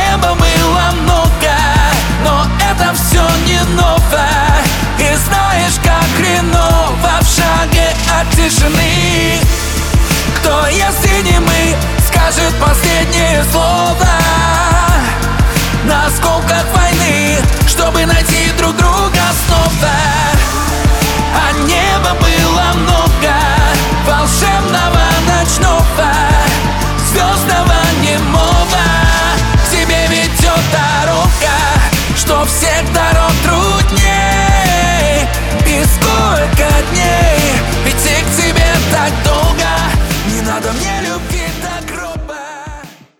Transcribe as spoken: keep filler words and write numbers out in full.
неба было много, но это все не ново. И знаешь, как хреново в шаге от тишины. Кто, если не мы, скажет последнее слово на осколках войны, чтобы найти друг друга снова? А неба было много, волшебного ночного, звездного немого. К тебе ведет дорога, что всех дорог